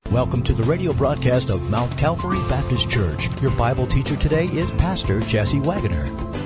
Welcome to the radio broadcast of Mount Calvary Baptist Church. Your Bible teacher today is Pastor Jesse Wagoner.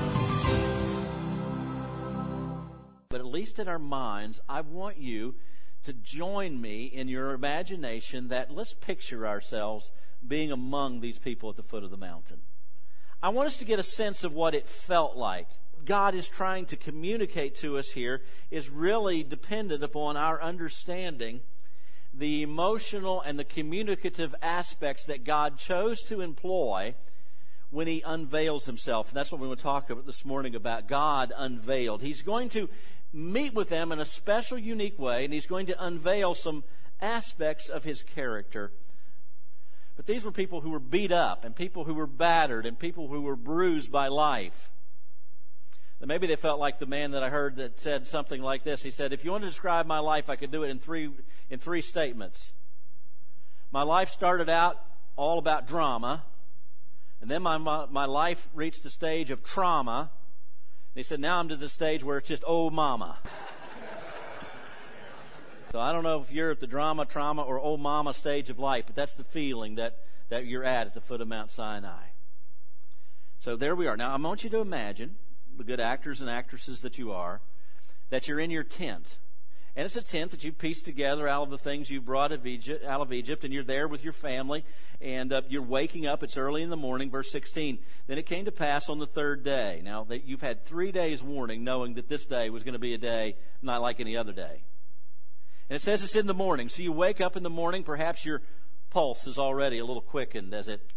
But at least in our minds, I want you to join me in your imagination that let's picture ourselves being among these people at the foot of the mountain. I want us to get a sense of what it felt like. God is trying to communicate to us here is really dependent upon our understanding the emotional and the communicative aspects that God chose to employ when He unveils Himself. And that's what we want to talk about this morning, about God unveiled. He's going to meet with them in a special, unique way, and He's going to unveil some aspects of His character. But these were people who were beat up, and people who were battered, and people who were bruised by life. And maybe they felt like the man that I heard that said something like this. He said, if you want to describe my life, I could do it in three statements. My life started out all about drama, and then my life reached the stage of trauma. And he said, now I'm to the stage where it's just, oh, mama. So I don't know if you're at the drama, trauma, or oh, mama stage of life, but that's the feeling that you're at the foot of Mount Sinai. So there we are. Now, I want you to imagine, the good actors and actresses that you are, that you're in your tent. And it's a tent that you pieced together out of the things you brought out of Egypt, and you're there with your family, and you're waking up. It's early in the morning, verse 16. Then it came to pass on the third day. Now, that you've had 3 days warning, knowing that this day was going to be a day not like any other day. And it says it's in the morning. So you wake up in the morning, perhaps your pulse is already a little quickened as it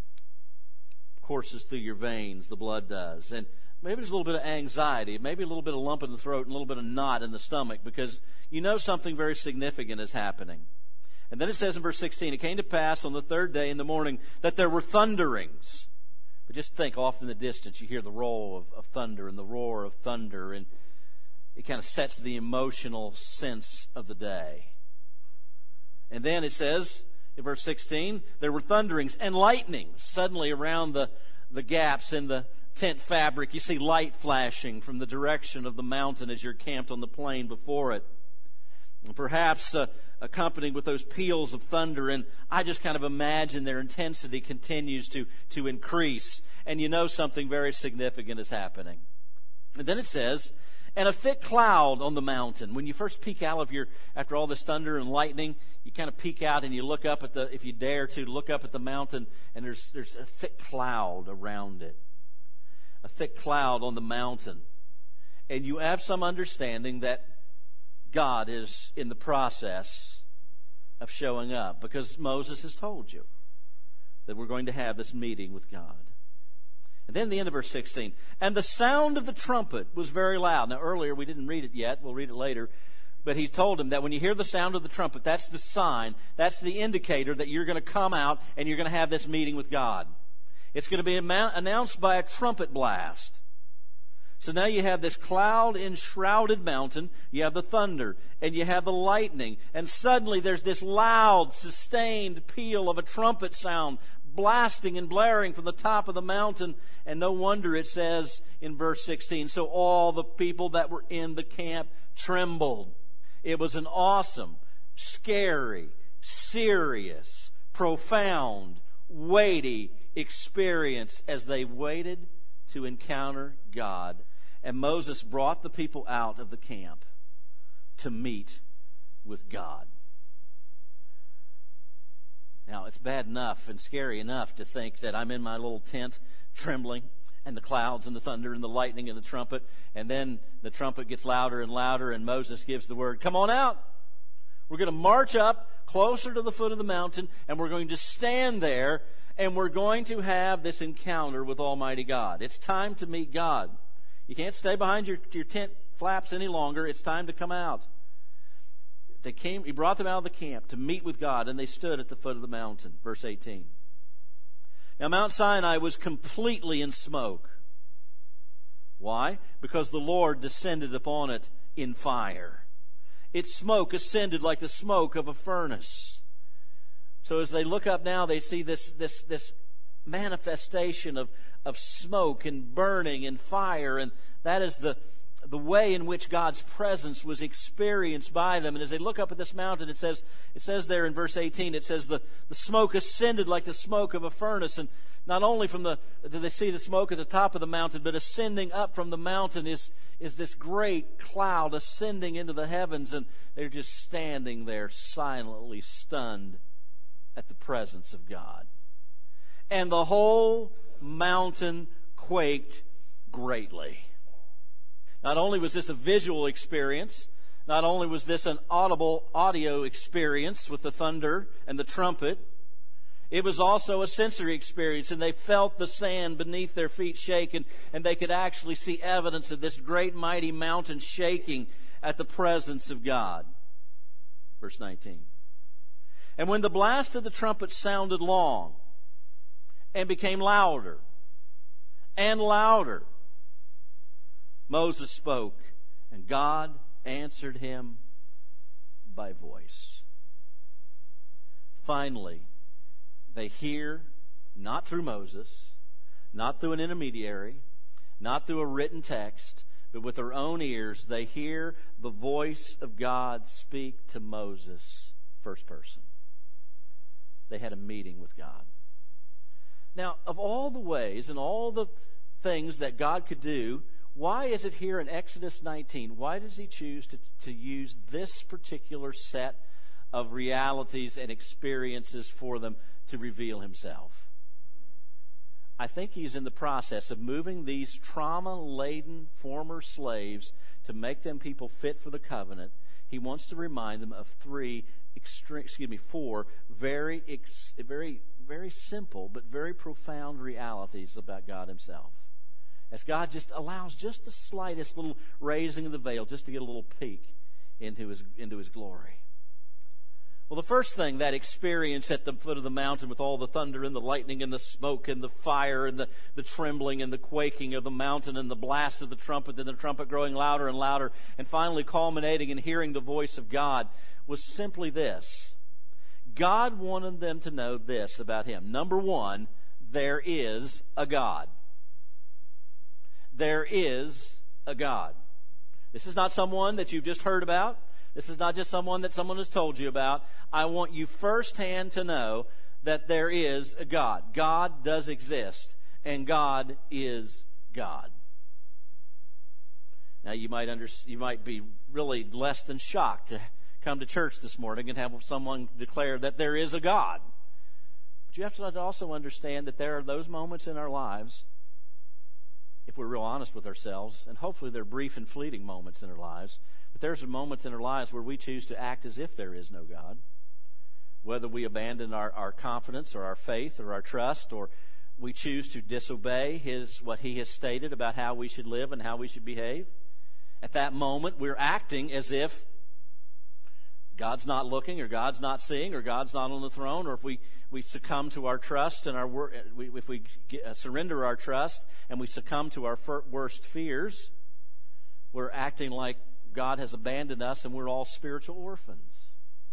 courses through your veins, the blood does. And maybe there's a little bit of anxiety, maybe a little bit of lump in the throat and a little bit of knot in the stomach because you know something very significant is happening. And then it says in verse 16, it came to pass on the third day in the morning that there were thunderings. But just think, off in the distance you hear the roll of thunder and the roar of thunder, and it kind of sets the emotional sense of the day. And then it says in verse 16, there were thunderings and lightnings. Suddenly around the gaps in the tent fabric, you see light flashing from the direction of the mountain as you're camped on the plain before it. And perhaps accompanied with those peals of thunder, and I just kind of imagine their intensity continues to increase, and you know something very significant is happening. And then it says, and a thick cloud on the mountain. When you first peek out after all this thunder and lightning, you kind of peek out and you look up if you dare to, look up at the mountain, and there's a thick cloud around it. A thick cloud on the mountain. And you have some understanding that God is in the process of showing up, because Moses has told you that we're going to have this meeting with God. And then the end of verse 16, and the sound of the trumpet was very loud. Now earlier we didn't read it yet, we'll read it later, but he told him that when you hear the sound of the trumpet, that's the sign, that's the indicator that you're going to come out and you're going to have this meeting with God. It's going to be announced by a trumpet blast. So now you have this cloud-enshrouded mountain, you have the thunder, and you have the lightning, and suddenly there's this loud, sustained peal of a trumpet sound blasting and blaring from the top of the mountain. And no wonder it says in verse 16, so all the people that were in the camp trembled. It was an awesome, scary, serious, profound, weighty experience as they waited to encounter God. And Moses brought the people out of the camp to meet with God. Now, it's bad enough and scary enough to think that I'm in my little tent trembling, and the clouds and the thunder and the lightning and the trumpet, and then the trumpet gets louder and louder, and Moses gives the word, come on out. We're going to march up closer to the foot of the mountain, and we're going to stand there, and we're going to have this encounter with Almighty God. It's time to meet God. You can't stay behind your tent flaps any longer. It's time to come out. He brought them out of the camp to meet with God, and they stood at the foot of the mountain. Verse 18. Now Mount Sinai was completely in smoke. Why? Because the Lord descended upon it in fire. Its smoke ascended like the smoke of a furnace. So as they look up now, they see this manifestation of smoke and burning and fire, and that is the the way in which God's presence was experienced by them. And as they look up at this mountain, it says there in verse 18, it says the smoke ascended like the smoke of a furnace. And not only do they see the smoke at the top of the mountain, but ascending up from the mountain is this great cloud ascending into the heavens. And they're just standing there silently stunned at the presence of God. And the whole mountain quaked greatly. Not only was this a visual experience, not only was this an audio experience with the thunder and the trumpet, it was also a sensory experience, and they felt the sand beneath their feet shake, and they could actually see evidence of this great mighty mountain shaking at the presence of God. Verse 19. And when the blast of the trumpet sounded long and became louder and louder, Moses spoke, and God answered him by voice. Finally, they hear, not through Moses, not through an intermediary, not through a written text, but with their own ears, they hear the voice of God speak to Moses, first person. They had a meeting with God. Now, of all the ways and all the things that God could do, why is it here in Exodus 19? Why does he choose to use this particular set of realities and experiences for them to reveal himself? I think he's in the process of moving these trauma-laden former slaves to make them people fit for the covenant. He wants to remind them of four very simple but very profound realities about God himself. As God just allows just the slightest little raising of the veil just to get a little peek into his glory. Well, the first thing, that experience at the foot of the mountain with all the thunder and the lightning and the smoke and the fire and the trembling and the quaking of the mountain and the blast of the trumpet and the trumpet growing louder and louder and finally culminating in hearing the voice of God, was simply this. God wanted them to know this about him. Number one, there is a God. There is a God. This is not someone that you've just heard about. This is not just someone that someone has told you about. I want you firsthand to know that there is a God. God does exist, and God is God. Now, you might be really less than shocked to come to church this morning and have someone declare that there is a God. But you have to also understand that there are those moments in our lives, if we're real honest with ourselves, and hopefully they're brief and fleeting moments in our lives, but there's moments in our lives where we choose to act as if there is no God. Whether we abandon our confidence or our faith or our trust, or we choose to disobey what he has stated about how we should live and how we should behave. At that moment, we're acting as if God's not looking, or God's not seeing, or God's not on the throne, or if we succumb to our trust and if we surrender our trust and we succumb to our worst fears, we're acting like God has abandoned us and we're all spiritual orphans.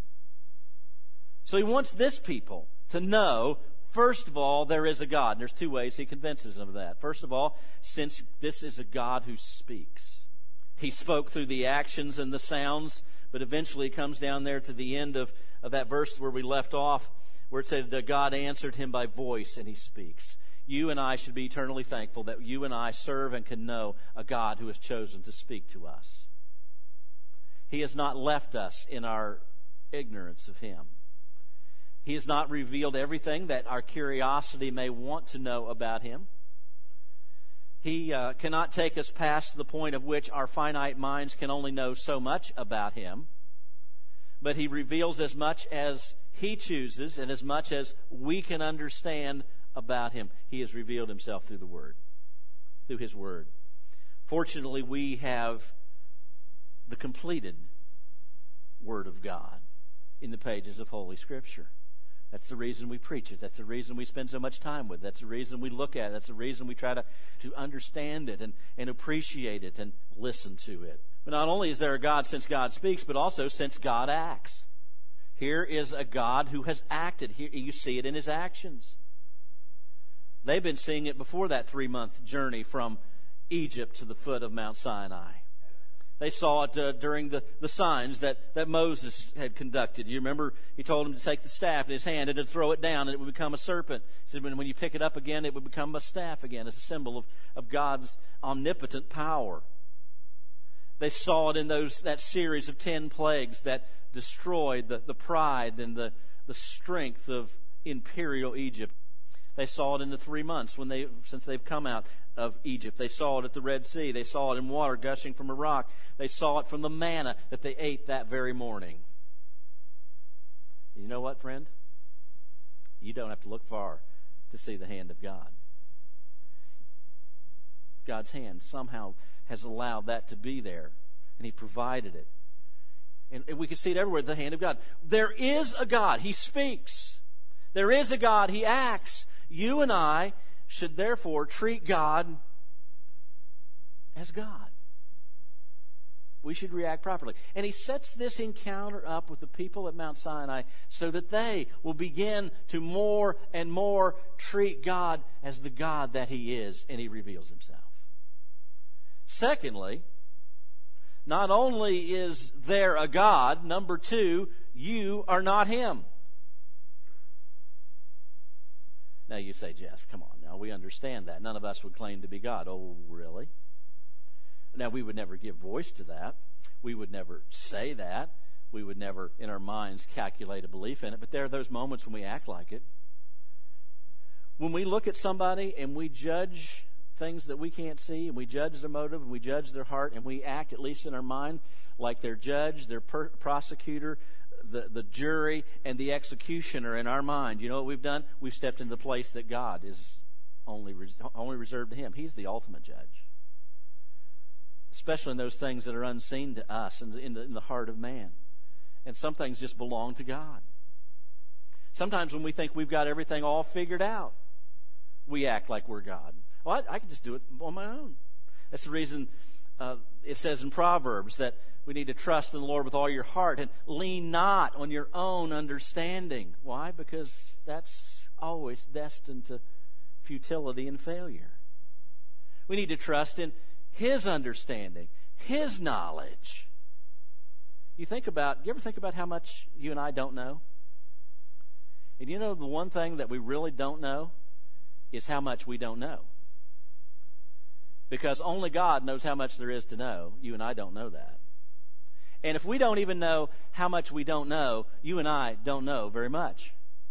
So he wants this people to know, first of all, there is a God. And there's two ways he convinces them of that. First of all, since this is a God who speaks. He spoke through the actions and the sounds, but eventually it comes down there to the end of that verse where we left off, where it said that God answered him by voice, and he speaks. You and I should be eternally thankful that you and I serve and can know a God who has chosen to speak to us. He has not left us in our ignorance of him. He has not revealed everything that our curiosity may want to know about him. He cannot take us past the point of which our finite minds can only know so much about him. But he reveals as much as he chooses and as much as we can understand about him. He has revealed himself through the Word, through his Word. Fortunately, we have the completed Word of God in the pages of Holy Scripture. That's the reason we preach it. That's the reason we spend so much time with it. That's the reason we look at it. That's the reason we try to understand it and appreciate it and listen to it. But not only is there a God since God speaks, but also since God acts. Here is a God who has acted. Here you see it in his actions. They've been seeing it before that 3-month journey from Egypt to the foot of Mount Sinai. They saw it during the signs that Moses had conducted. You remember he told him to take the staff in his hand and to throw it down and it would become a serpent. He said when you pick it up again, it would become a staff again. It's a symbol of God's omnipotent power. They saw it in that series of 10 plagues that destroyed the pride and the strength of imperial Egypt. They saw it in the 3 months since they've come out of Egypt. They saw it at the Red Sea. They saw it in water gushing from a rock. They saw it from the manna that they ate that very morning. You know what, friend? You don't have to look far to see the hand of God. God's hand somehow has allowed that to be there, and He provided it. And we can see it everywhere, the hand of God. There is a God. He speaks. There is a God. He acts. You and I should therefore treat God as God. We should react properly. And He sets this encounter up with the people at Mount Sinai so that they will begin to more and more treat God as the God that He is, and He reveals Himself. Secondly, not only is there a God, number two, you are not Him. Now you say, Jess, come on now, we understand that. None of us would claim to be God. Oh, really? Now we would never give voice to that. We would never say that. We would never, in our minds, calculate a belief in it. But there are those moments when we act like it. When we look at somebody and we judge things that we can't see, and we judge their motive, and we judge their heart, and we act, at least in our mind, like their judge, their prosecutor, the jury, and the executioner in our mind. You know what we've done? We've stepped into the place that God is only reserved to Him. He's the ultimate judge. Especially in those things that are unseen to us and in the heart of man. And some things just belong to God. Sometimes when we think we've got everything all figured out, we act like we're God. Well, I can just do it on my own. That's the reason it says in Proverbs that we need to trust in the Lord with all your heart and lean not on your own understanding. Why? Because that's always destined to futility and failure. We need to trust in His understanding, His knowledge. You ever think about how much you and I don't know? And you know the one thing that we really don't know is how much we don't know. Because only God knows how much there is to know. You and I don't know that. And if we don't even know how much we don't know, you and I don't know very much.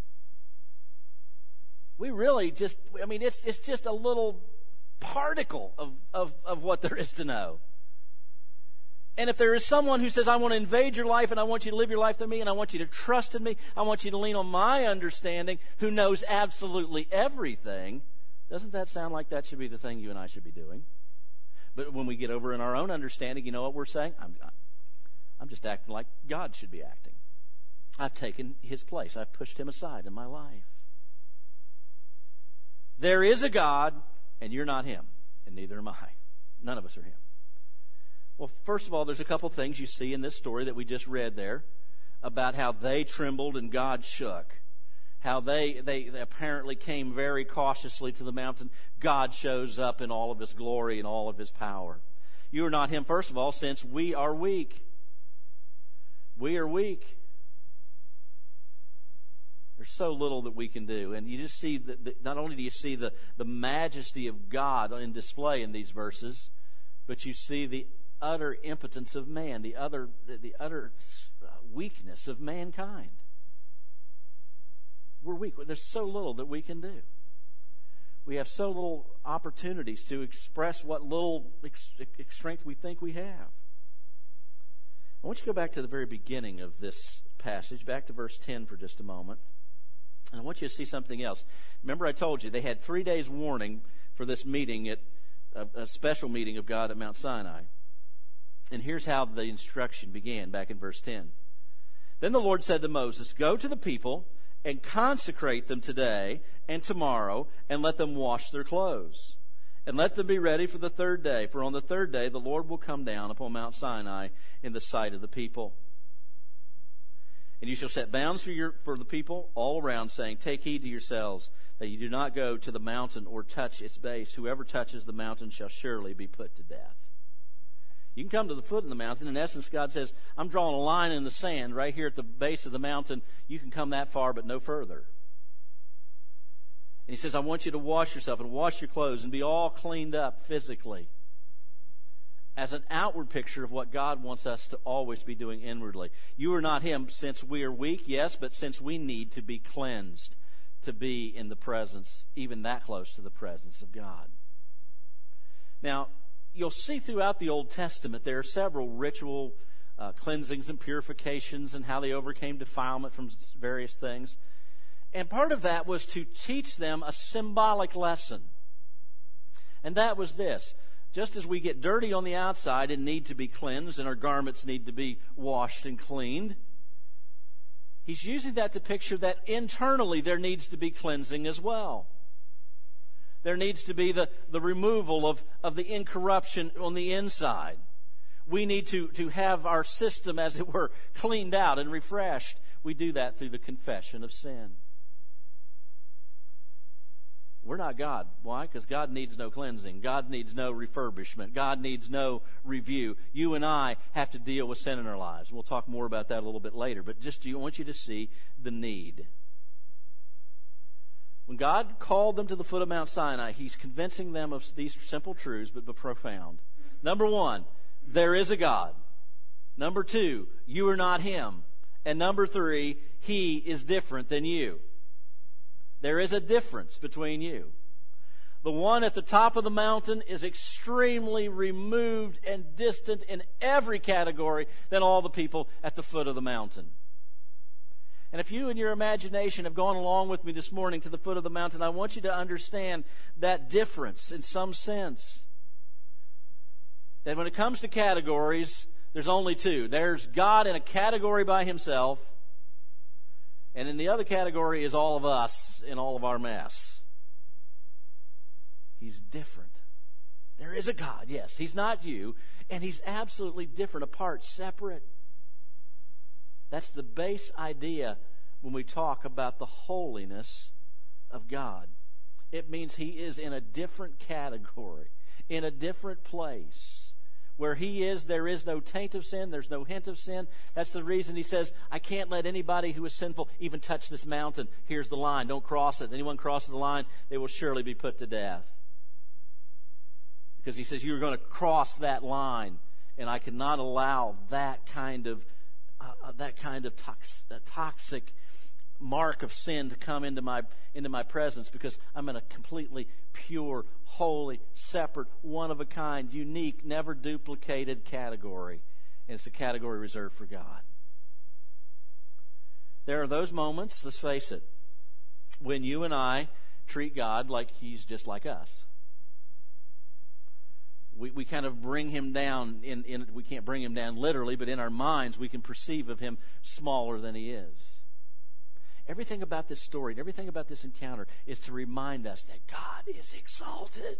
We really it's just a little particle of what there is to know. And if there is someone who says, I want to invade your life and I want you to live your life through me and I want you to trust in me, I want you to lean on my understanding, who knows absolutely everything, doesn't that sound like that should be the thing you and I should be doing? But when we get over in our own understanding, you know what we're saying? I'm just acting like God should be acting. I've taken His place. I've pushed Him aside in my life. There is a God, and you're not Him, and neither am I. None of us are Him. Well, first of all, there's a couple things you see in this story that we just read there about how they trembled and God shook. How they apparently came very cautiously to the mountain. God shows up in all of His glory and all of His power. You are not Him, first of all, since we are weak. We are weak. There's so little that we can do. And you just see, not only do you see the majesty of God in display in these verses, but you see the utter impotence of man, the utter weakness of mankind. We're weak. There's so little that we can do. We have so little opportunities to express what little strength we think we have. I want you to go back to the very beginning of this passage, back to verse 10 for just a moment. And I want you to see something else. Remember I told you they had 3 days warning for this meeting, at a special meeting of God at Mount Sinai. And here's how the instruction began back in verse 10. Then the Lord said to Moses, "Go to the people and consecrate them today and tomorrow, and let them wash their clothes. And let them be ready for the third day, for on the third day the Lord will come down upon Mount Sinai in the sight of the people. And you shall set bounds for the people all around, saying, Take heed to yourselves, that you do not go to the mountain or touch its base. Whoever touches the mountain shall surely be put to death." You can come to the foot of the mountain. In essence, God says, I'm drawing a line in the sand right here at the base of the mountain. You can come that far, but no further. And he says, I want you to wash yourself and wash your clothes and be all cleaned up physically, as an outward picture of what God wants us to always be doing inwardly. You are not him since we are weak, yes, but since we need to be cleansed to be in the presence, even that close to the presence of God. Now, you'll see throughout the Old Testament there are several ritual cleansings and purifications and how they overcame defilement from various things. And part of that was to teach them a symbolic lesson. And that was this. Just as we get dirty on the outside and need to be cleansed and our garments need to be washed and cleaned, he's using that to picture that internally there needs to be cleansing as well. There needs to be the removal of the incorruption on the inside. We need to have our system, as it were, cleaned out and refreshed. We do that through the confession of sin. We're not God. Why? Because God needs no cleansing. God needs no refurbishment. God needs no review. You and I have to deal with sin in our lives. We'll talk more about that a little bit later. But just I want you to see the need. When God called them to the foot of Mount Sinai, he's convincing them of these simple truths, but profound. Number one, there is a God. Number two, you are not him. And number three, he is different than you. There is a difference between you. The one at the top of the mountain is extremely removed and distant in every category than all the people at the foot of the mountain. And if you in your imagination have gone along with me this morning to the foot of the mountain, I want you to understand that difference in some sense. That when it comes to categories, there's only two. There's God in a category by himself, and in the other category is all of us in all of our mess. He's different. There is a God, yes. He's not you, and he's absolutely different, apart, separate. That's the base idea when we talk about the holiness of God. It means he is in a different category, in a different place. Where he is, there is no taint of sin. There's no hint of sin. That's the reason he says, I can't let anybody who is sinful even touch this mountain. Here's the line. Don't cross it. Anyone crosses the line, they will surely be put to death. Because he says, you're going to cross that line, and I cannot allow that kind of toxic mark of sin to come into my presence, because I'm in a completely pure, holy, separate, one-of-a-kind, unique, never duplicated category. And it's a category reserved for God. There are those moments, let's face it, when you and I treat God like he's just like us. We kind of bring him down. We can't bring him down literally, but in our minds we can perceive of him smaller than he is. Everything about this story and everything about this encounter is to remind us that God is exalted.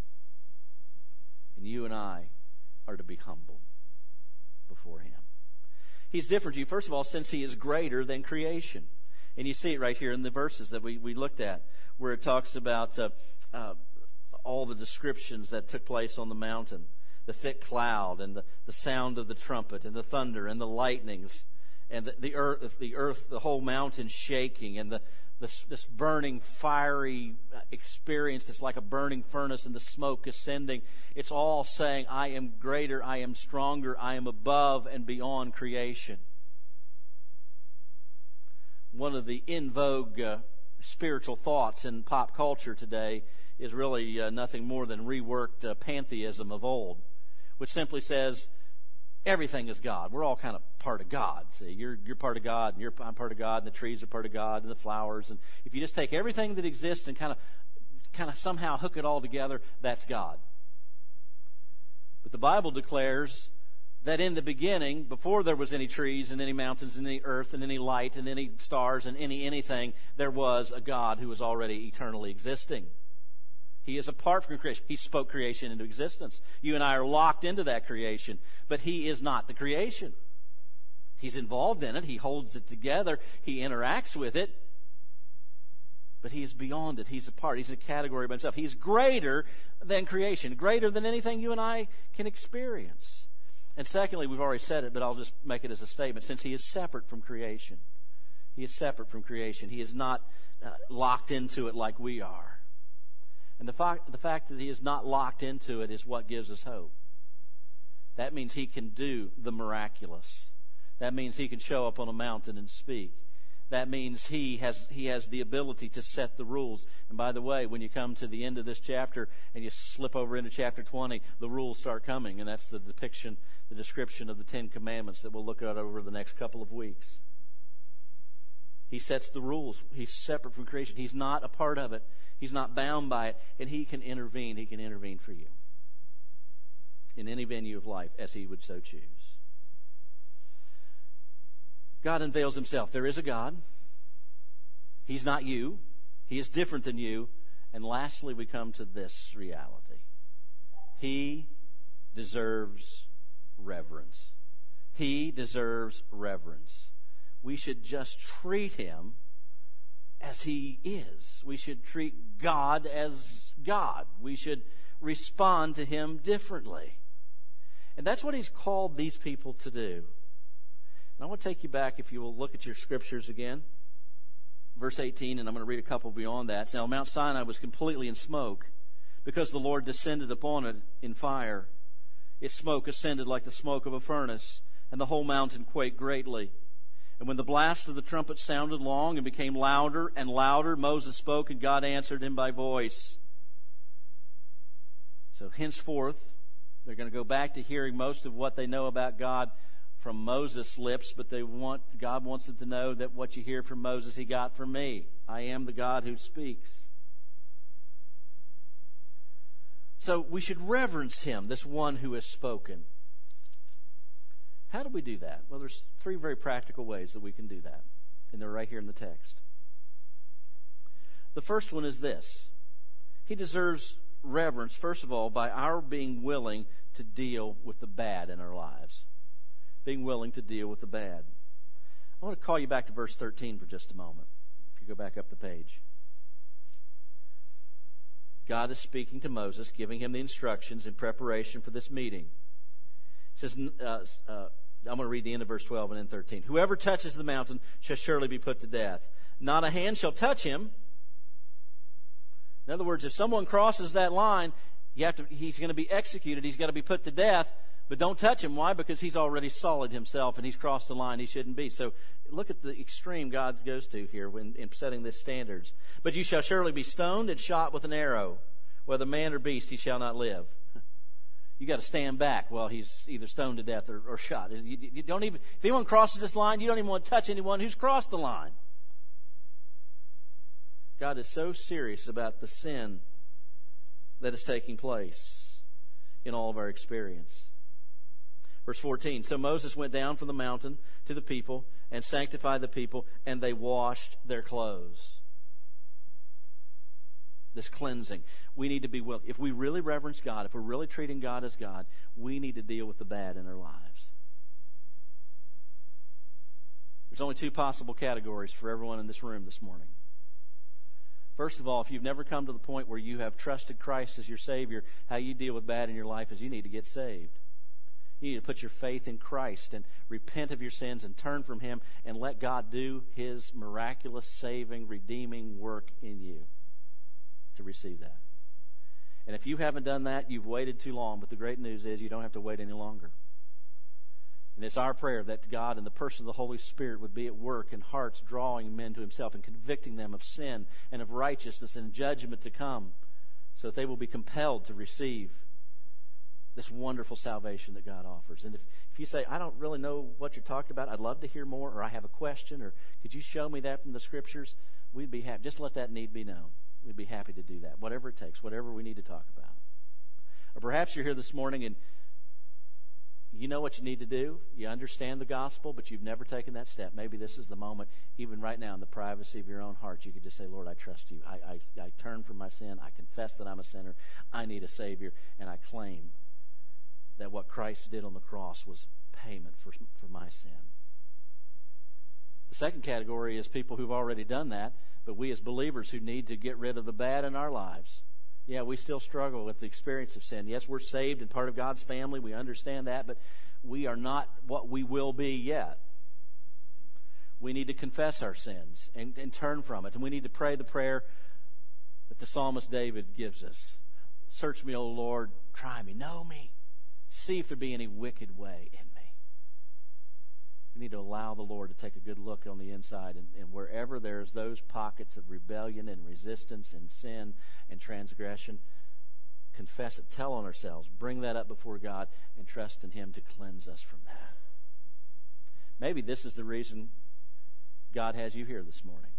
And you and I are to be humbled before him. He's different to you, first of all, since he is greater than creation. And you see it right here in the verses that we looked at, where it talks about all the descriptions that took place on the mountain. The thick cloud and the sound of the trumpet and the thunder and the lightnings. And the earth, the whole mountain shaking, and this burning, fiery experience that's like a burning furnace, and the smoke ascending. It's all saying, I am greater, I am stronger, I am above and beyond creation. One of the in vogue spiritual thoughts in pop culture today is really nothing more than reworked pantheism of old, which simply says, everything is God. We're all kind of part of God. See, you're part of God, and I'm part of God, and the trees are part of God, and the flowers. And if you just take everything that exists and kind of somehow hook it all together, that's God. But the Bible declares that in the beginning, before there was any trees and any mountains and any earth and any light and any stars and anything, there was a God who was already eternally existing. He is apart from creation. He spoke creation into existence. You and I are locked into that creation, but he is not the creation. He's involved in it. He holds it together. He interacts with it, but he is beyond it. He's apart. He's in a category by himself. He's greater than creation, greater than anything you and I can experience. And secondly, we've already said it, but I'll just make it as a statement. Since he is separate from creation, he is separate from creation. He is not locked into it like we are. And the fact that he is not locked into it is what gives us hope. That means he can do the miraculous. That means he can show up on a mountain and speak. That means he has the ability to set the rules. And by the way, when you come to the end of this chapter and you slip over into chapter 20, the rules start coming. And that's the description of the Ten Commandments that we'll look at over the next couple of weeks. He sets the rules. He's separate from creation. He's not a part of it. He's not bound by it. And he can intervene. He can intervene for you in any venue of life as he would so choose. God unveils himself. There is a God. He's not you. He is different than you. And lastly, we come to this reality. He deserves reverence. He deserves reverence. We should just treat him as he is. We should treat God as God. We should respond to him differently. And that's what he's called these people to do. And I want to take you back, if you will look at your scriptures again. Verse 18, and I'm going to read a couple beyond that. Now, Mount Sinai was completely in smoke because the Lord descended upon it in fire. Its smoke ascended like the smoke of a furnace, and the whole mountain quaked greatly. And when the blast of the trumpet sounded long and became louder and louder, Moses spoke, and God answered him by voice. So henceforth, they're going to go back to hearing most of what they know about God from Moses' lips, but God wants them to know that what you hear from Moses, he got from me. I am the God who speaks. So we should reverence him, this one who has spoken. How do we do that? Well, there's three very practical ways that we can do that, and they're right here in the text. The first one is this. He deserves reverence, first of all, by our being willing to deal with the bad in our lives. Being willing to deal with the bad. I want to call you back to verse 13 for just a moment. If you go back up the page. God is speaking to Moses, giving him the instructions in preparation for this meeting. It says, I'm going to read the end of verse 12 and then 13. Whoever touches the mountain shall surely be put to death. Not a hand shall touch him. In other words, if someone crosses that line, he's going to be executed. He's got to be put to death. But don't touch him. Why? Because he's already sullied himself and he's crossed the line he shouldn't be. So look at the extreme God goes to here in setting these standards. But you shall surely be stoned and shot with an arrow. Whether man or beast, he shall not live. You got to stand back while he's either stoned to death or shot. You don't even, if anyone crosses this line, you don't even want to touch anyone who's crossed the line. God is so serious about the sin that is taking place in all of our experience. Verse 14, so Moses went down from the mountain to the people and sanctified the people, and they washed their clothes. This cleansing. We need to be willing. If we really reverence God, if we're really treating God as God, we need to deal with the bad in our lives. There's only two possible categories for everyone in this room this morning. First of all, if you've never come to the point where you have trusted Christ as your Savior, how you deal with bad in your life is you need to get saved. You need to put your faith in Christ and repent of your sins and turn from him and let God do his miraculous, saving, redeeming work in you to receive that. And if you haven't done that, you've waited too long. But the great news is you don't have to wait any longer. And it's our prayer that God in the person of the Holy Spirit would be at work in hearts, drawing men to himself and convicting them of sin and of righteousness and judgment to come, so that they will be compelled to receive this wonderful salvation that God offers. And if you say, I don't really know what you're talking about, I'd love to hear more, or I have a question, or could you show me that from the Scriptures, we'd be happy. Just let that need be known. We'd be happy to do that, whatever it takes, whatever we need to talk about. Or perhaps you're here this morning and you know what you need to do. You understand the gospel, but you've never taken that step. Maybe this is the moment, even right now in the privacy of your own heart, you could just say, Lord, I trust you. I turn from my sin. I confess that I'm a sinner. I need a Savior, and I claim that what Christ did on the cross was payment for my sin. The second category is people who've already done that, but we as believers who need to get rid of the bad in our lives. Yeah, we still struggle with the experience of sin. Yes, we're saved and part of God's family. We understand that, but we are not what we will be yet. We need to confess our sins and turn from it. And we need to pray the prayer that the psalmist David gives us. Search me, O Lord, try me, know me. See if there be any wicked way in me. We need to allow the Lord to take a good look on the inside, and wherever there's those pockets of rebellion and resistance and sin and transgression, confess it, tell on ourselves, bring that up before God, and trust in Him to cleanse us from that. Maybe this is the reason God has you here this morning.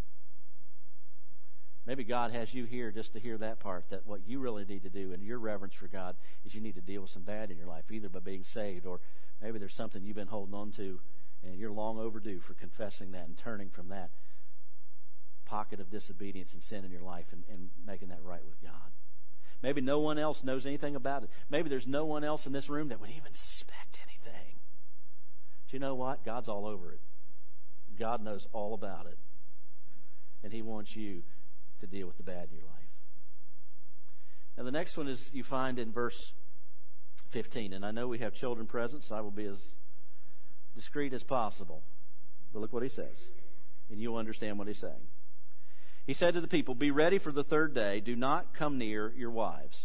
Maybe God has you here just to hear that part, that what you really need to do in your reverence for God is you need to deal with some bad in your life, either by being saved, or maybe there's something you've been holding on to and you're long overdue for confessing that and turning from that pocket of disobedience and sin in your life and making that right with God. Maybe no one else knows anything about it. Maybe there's no one else in this room that would even suspect anything. But you know what? God's all over it. God knows all about it. And He wants you to deal with the bad in your life. Now the next one is you find in verse 15. And I know we have children present, so I will be as discreet as possible. But look what he says. And you'll understand what he's saying. He said to the people, "Be ready for the third day. Do not come near your wives."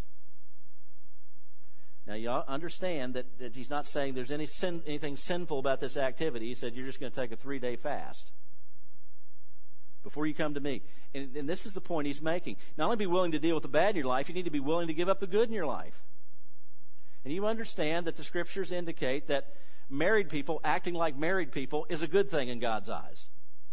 Now you understand that he's not saying there's anything sinful about this activity. He said you're just going to take a 3-day fast before you come to me. And this is the point he's making. Not only be willing to deal with the bad in your life, you need to be willing to give up the good in your life. And you understand that the Scriptures indicate that married people acting like married people is a good thing in God's eyes.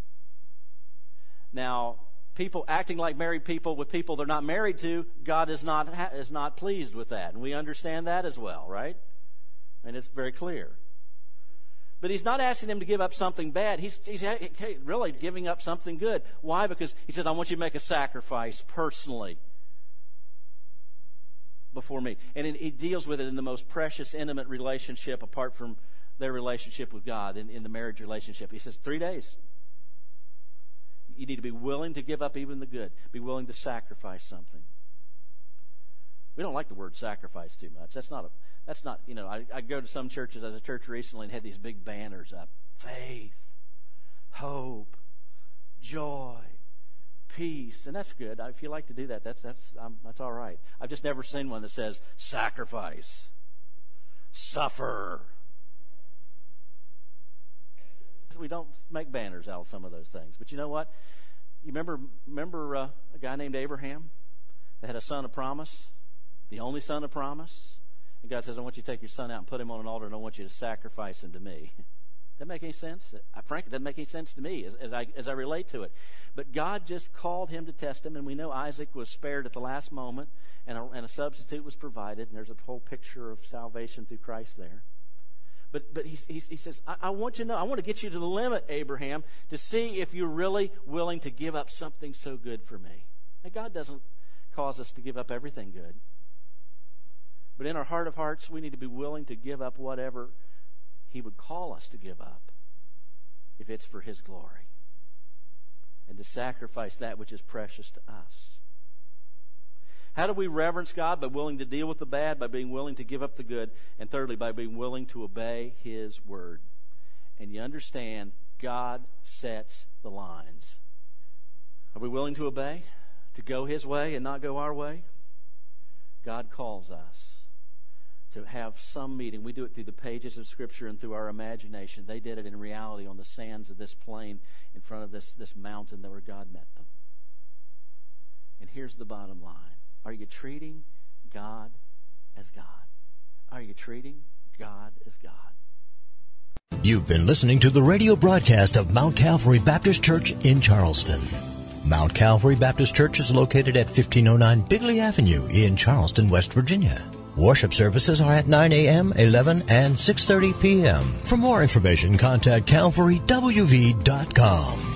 Now, people acting like married people with people they're not married to, God is not pleased with that. And we understand that as well, right? And it's very clear. But he's not asking them to give up something bad. He's really giving up something good. Why? Because he said, I want you to make a sacrifice personally before me. And he deals with it in the most precious, intimate relationship apart from their relationship with God, in the marriage relationship. He says, 3 days. You need to be willing to give up even the good. Be willing to sacrifice something. We don't like the word sacrifice too much. That's not, I go to some churches, as a church recently, and had these big banners up. Faith, hope, joy, peace. And that's good. If you like to do that, that's all right. I've just never seen one that says sacrifice, suffer. We don't make banners out of some of those things. But you know what? You remember a guy named Abraham that had a son of promise? The only son of promise? And God says, I want you to take your son out and put him on an altar, and I want you to sacrifice him to me. Doesn't make any sense? Frankly, it doesn't make any sense to me as I relate to it. But God just called him to test him, and we know Isaac was spared at the last moment, and a substitute was provided, and there's a whole picture of salvation through Christ there. But he says, I want you to know, I want to get you to the limit, Abraham, to see if you're really willing to give up something so good for me. Now, God doesn't cause us to give up everything good. But in our heart of hearts, we need to be willing to give up whatever He would call us to give up, if it's for His glory, and to sacrifice that which is precious to us. How do we reverence God? By willing to deal with the bad, by being willing to give up the good, and thirdly, by being willing to obey His word. And you understand, God sets the lines. Are we willing to obey? To go His way and not go our way? God calls us to have some meeting. We do it through the pages of Scripture and through our imagination. They did it in reality on the sands of this plain in front of this mountain where God met them. And here's the bottom line. Are you treating God as God? Are you treating God as God? You've been listening to the radio broadcast of Mount Calvary Baptist Church in Charleston. Mount Calvary Baptist Church is located at 1509 Bigley Avenue in Charleston, West Virginia. Worship services are at 9 a.m., 11, and 6:30 p.m. For more information, contact calvarywv.com.